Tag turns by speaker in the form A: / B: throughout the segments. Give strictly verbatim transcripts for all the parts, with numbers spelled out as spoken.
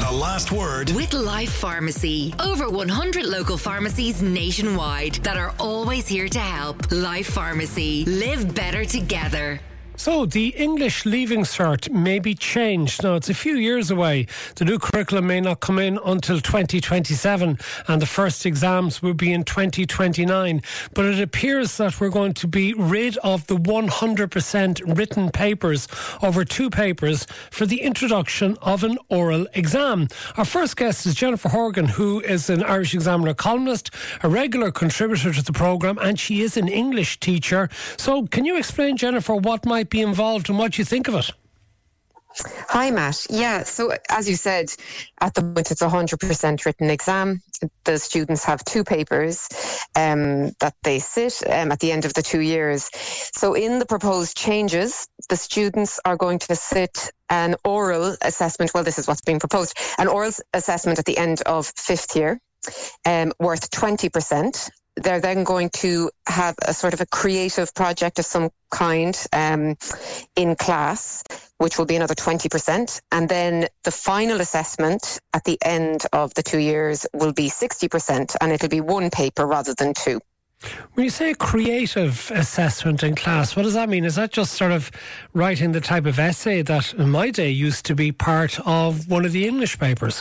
A: the last word
B: with Life Pharmacy. Over one hundred local pharmacies nationwide that are always here to help. Life Pharmacy. Live better together.
C: So, the English Leaving Cert may be changed. Now, it's a few years away. The new curriculum may not come in until twenty twenty-seven, and the first exams will be in twenty twenty-nine. But it appears that we're going to be rid of the one hundred percent written papers over two papers for the introduction of an oral exam. Our first guest is Jennifer Horgan, who is an Irish Examiner columnist, a regular contributor to the programme, and she is an English teacher. So, can you explain, Jennifer, what might be involved and what you think of it?
D: Hi, Matt. Yeah, so as you said, at the moment it's a one hundred percent written exam. The students have two papers um, that they sit um, at the end of the two years. So in the proposed changes, the students are going to sit an oral assessment. Well, this is what's being proposed. An oral assessment at the end of fifth year, um, worth twenty percent. They're then going to have a sort of a creative project of some kind um, in class, which will be another twenty percent. And then the final assessment at the end of the two years will be sixty percent, and it'll be one paper rather than two.
C: When you say creative assessment in class, what does that mean? Is that just sort of writing the type of essay that in my day used to be part of one of the English papers?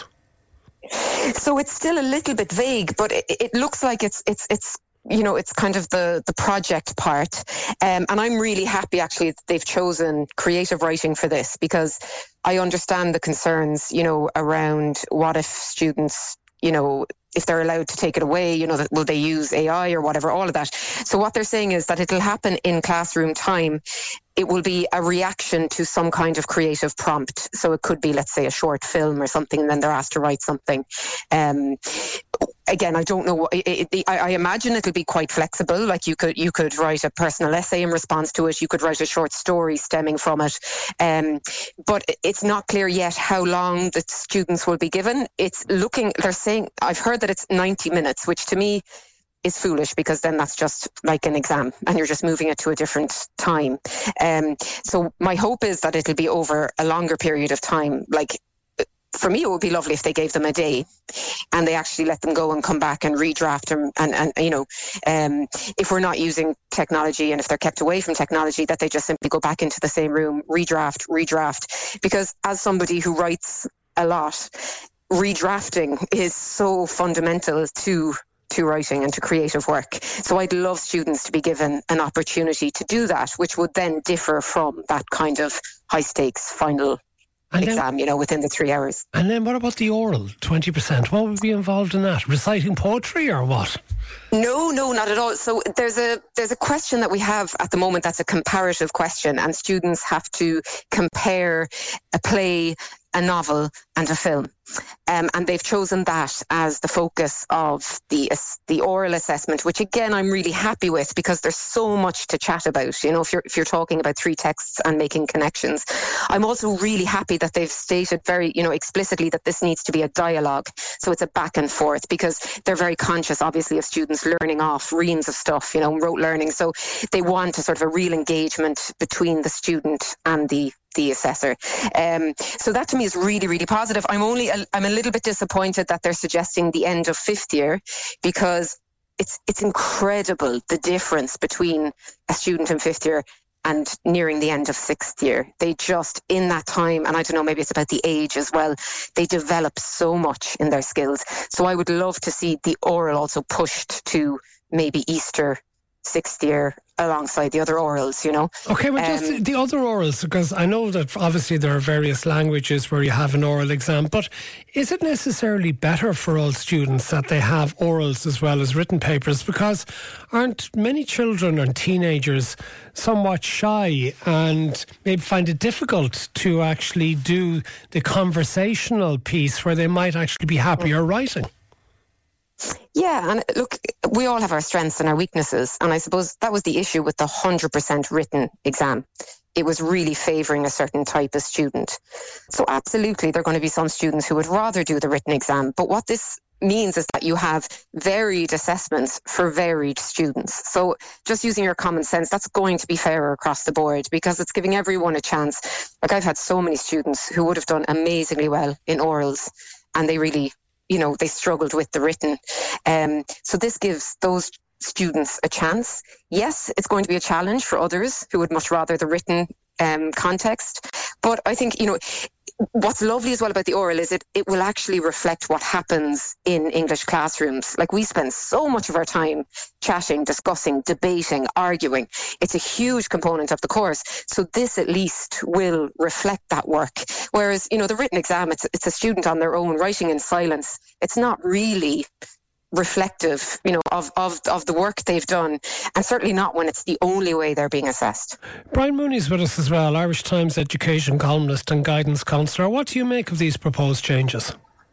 D: So it's still a little bit vague, but it, it looks like it's it's it's you know it's kind of the the project part, um, and I'm really happy actually that they've chosen creative writing for this, because I understand the concerns you know around what if students you know if they're allowed to take it away, you know, that will they use A I or whatever, all of that. So what they're saying is that it'll happen in classroom time. It will be a reaction to some kind of creative prompt. So it could be, let's say, a short film or something, and then they're asked to write something. Um, again, I don't know. What, it, it, I, I imagine it'll be quite flexible. Like you could you could write a personal essay in response to it. You could write a short story stemming from it. Um, but it's not clear yet how long the students will be given. It's looking, they're saying, I've heard that it's ninety minutes, which to me is foolish, because then that's just like an exam and you're just moving it to a different time. Um, so my hope is that it'll be over a longer period of time. Like, for me, it would be lovely if they gave them a day and they actually let them go and come back and redraft them. And, and you know, um, if we're not using technology and if they're kept away from technology, that they just simply go back into the same room, redraft, redraft. Because as somebody who writes a lot, redrafting is so fundamental to to writing and to creative work. So I'd love students to be given an opportunity to do that, which would then differ from that kind of high stakes final and exam, then, you know, within the three hours.
C: And then what about the oral, twenty percent? What would be involved in that? Reciting poetry or what?
D: No, no, not at all. So there's a there's a question that we have at the moment that's a comparative question, and students have to compare a play, a novel and a film. Um, and they've chosen that as the focus of the the oral assessment, which again I'm really happy with, because there's so much to chat about. You know, if you're if you're talking about three texts and making connections, I'm also really happy that they've stated very you know explicitly that this needs to be a dialogue. So it's a back and forth, because they're very conscious, obviously, of students learning off reams of stuff, you know, rote learning. So they want a sort of a real engagement between the student and the the assessor. Um, so that to me is really, really positive. I'm only, a, I'm a little bit disappointed that they're suggesting the end of fifth year, because it's it's incredible the difference between a student in fifth year and nearing the end of sixth year. They just, in that time, and I don't know, maybe it's about the age as well, they develop so much in their skills. So I would love to see the oral also pushed to maybe Easter sixth year alongside the other orals, you know.
C: Okay, but just um, the other orals, because I know that obviously there are various languages where you have an oral exam, but is it necessarily better for all students that they have orals as well as written papers? Because aren't many children and teenagers somewhat shy and maybe find it difficult to actually do the conversational piece where they might actually be happier writing?
D: Yeah, and look, we all have our strengths and our weaknesses, and I suppose that was the issue with the one hundred percent written exam. It was really favouring a certain type of student. So absolutely, there are going to be some students who would rather do the written exam, but what this means is that you have varied assessments for varied students. So just using your common sense, that's going to be fairer across the board because it's giving everyone a chance. Like I've had so many students who would have done amazingly well in orals and they really, you know, they struggled with the written. Um, so this gives those students a chance. Yes, it's going to be a challenge for others who would much rather the written um, context. But I think, you know, what's lovely as well about the oral is it, it will actually reflect what happens in English classrooms. Like we spend so much of our time chatting, discussing, debating, arguing. It's a huge component of the course. So this at least will reflect that work. Whereas, you know, the written exam, it's, it's a student on their own writing in silence. It's not really reflective, you know, of, of, of the work they've done, and certainly not when it's the only way they're being assessed.
C: Brian Mooney's with us as well, Irish Times education columnist and guidance counsellor. What do you make of these proposed changes?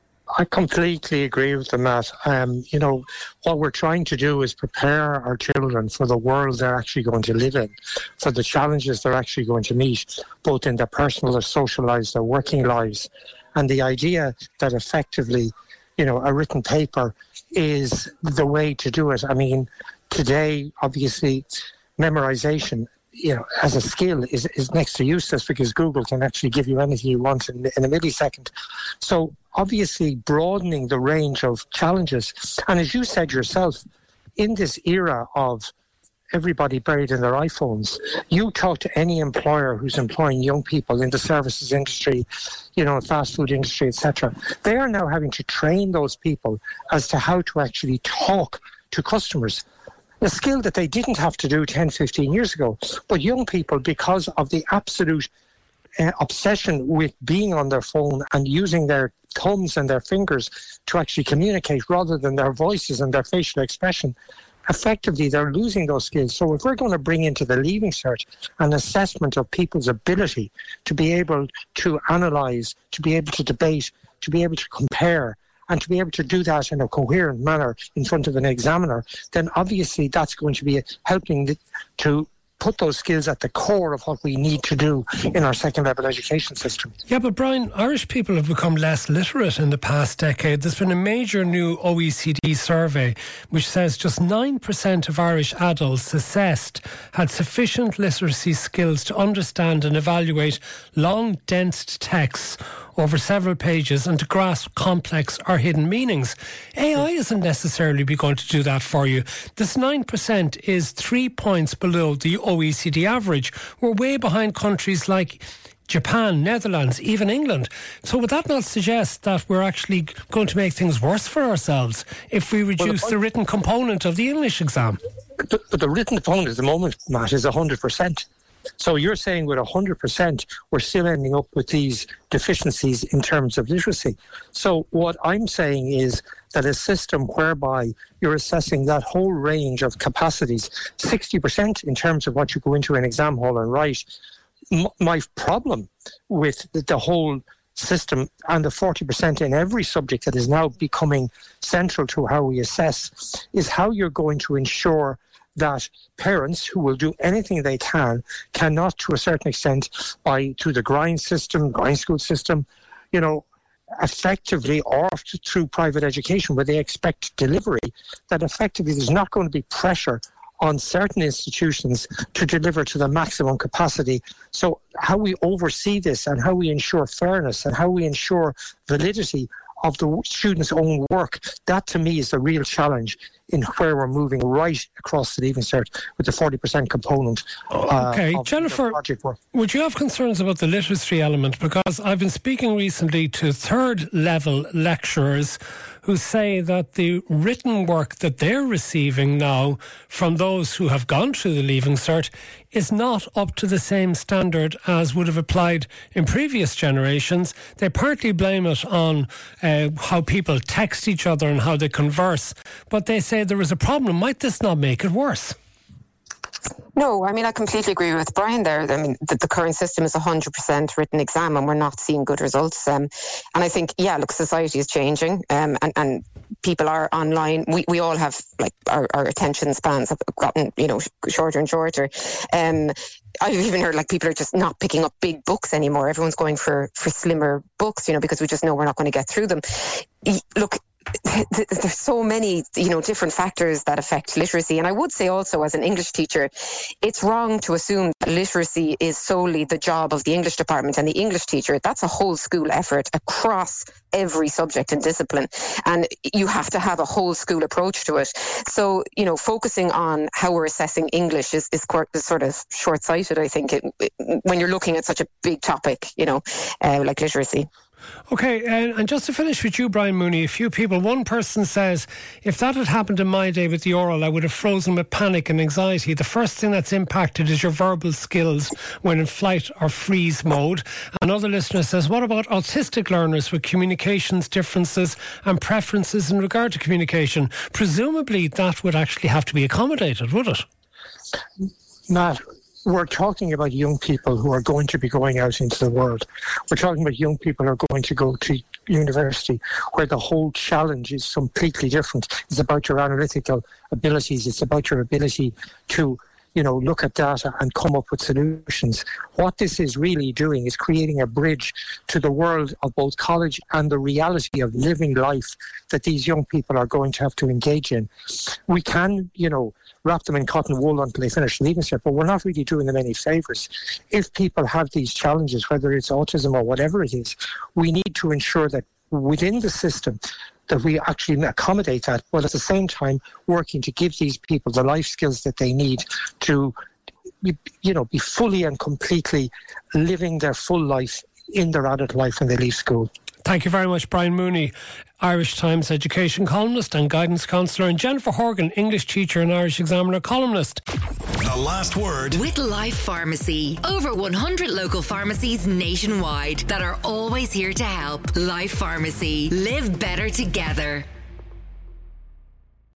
A: I completely agree with them, Matt. Um, you know, what we're trying to do is prepare our children for the world they're actually going to live in, for the challenges they're actually going to meet, both in their personal, their social lives, their working lives. And the idea that effectively, you know, a written paper is the way to do it. I mean, today, obviously, memorization, you know, as a skill is, is next to useless because Google can actually give you anything you want in, in a millisecond. So obviously broadening the range of challenges. And as you said yourself, in this era of everybody buried in their iPhones, you talk to any employer who's employing young people in the services industry, you know, fast food industry, et cetera. They are now having to train those people as to how to actually talk to customers. A skill that they didn't have to do ten, fifteen years ago. But young people, because of the absolute uh, obsession with being on their phone and using their thumbs and their fingers to actually communicate rather than their voices and their facial expression, effectively they're losing those skills. So if we're going to bring into the Leaving Cert an assessment of people's ability to be able to analyse, to be able to debate, to be able to compare, and to be able to do that in a coherent manner in front of an examiner, then obviously that's going to be helping the, to put those skills at the core of what we need to do in our second level education system.
C: Yeah, but Brian, Irish people have become less literate in the past decade. There's been a major new O E C D survey which says just nine percent of Irish adults assessed had sufficient literacy skills to understand and evaluate long, dense texts over several pages and to grasp complex or hidden meanings. A I isn't necessarily be going to do that for you. This nine percent is three points below the O E C D average. We're way behind countries like Japan, Netherlands, even England. So would that not suggest that we're actually going to make things worse for ourselves if we reduce well, the, the written component of the English exam?
A: But, but the written component at the moment, Matt, is one hundred percent. So you're saying with one hundred percent, we're still ending up with these deficiencies in terms of literacy. So what I'm saying is that a system whereby you're assessing that whole range of capacities, sixty percent in terms of what you go into an exam hall and write. M- my problem with the, the whole system and the forty percent in every subject that is now becoming central to how we assess is how you're going to ensure that parents who will do anything they can cannot, to a certain extent, by to the grind system, grind school system, you know, effectively, or through private education where they expect delivery, that effectively there's not going to be pressure on certain institutions to deliver to the maximum capacity. So how we oversee this and how we ensure fairness and how we ensure validity of the students' own work, that to me is the real challenge in where we're moving right across the Leaving Cert with the forty percent component.
C: Uh, okay,
A: of
C: Jennifer,
A: project work.
C: Would you have concerns about the literacy element? Because I've been speaking recently to third level lecturers who say that the written work that they're receiving now from those who have gone through the Leaving Cert is not up to the same standard as would have applied in previous generations. They partly blame it on uh, how people text each other and how they converse, but they say there is a problem. Might this not make it worse?
D: No, I mean, I completely agree with Brian there. I mean, the, the current system is one hundred percent written exam and we're not seeing good results. Um, and I think, yeah, look, society is changing um, and, and people are online. We we all have, like, our, our attention spans have gotten, you know, shorter and shorter. Um, I've even heard, like, people are just not picking up big books anymore. Everyone's going for, for slimmer books, you know, because we just know we're not going to get through them. Look, th- there's so many, you know, different factors that affect literacy. And I would say also, as an English teacher, it's wrong to assume that literacy is solely the job of the English department and the English teacher. That's a whole school effort across every subject and discipline. And you have to have a whole school approach to it. So, you know, focusing on how we're assessing English is, is, quite, is sort of short-sighted, I think, it, it, when you're looking at such a big topic, you know, uh, like literacy.
C: Okay, uh, and just to finish with you, Brian Mooney, a few people, one person says, if that had happened in my day with the oral, I would have frozen with panic and anxiety. The first thing that's impacted is your verbal skills when in flight or freeze mode. Another listener says, what about autistic learners with communications differences and preferences in regard to communication? Presumably that would actually have to be accommodated, would it?
A: Matt, we're talking about young people who are going to be going out into the world. We're talking about young people who are going to go to university, where the whole challenge is completely different. It's about your analytical abilities. It's about your ability to, you know, look at data and come up with solutions. What this is really doing is creating a bridge to the world of both college and the reality of living life that these young people are going to have to engage in. We can, you know, wrap them in cotton wool until they finish leaving cert, but we're not really doing them any favours. If people have these challenges, whether it's autism or whatever it is, we need to ensure that within the system that we actually accommodate that, while at the same time working to give these people the life skills that they need to, you know, be fully and completely living their full life in their adult life when they leave school.
C: Thank you very much, Brian Mooney, Irish Times education columnist and guidance counsellor, and Jennifer Horgan, English teacher and Irish Examiner columnist.
E: The last word
B: with Life Pharmacy. Over one hundred local pharmacies nationwide that are always here to help. Life Pharmacy. Live better together.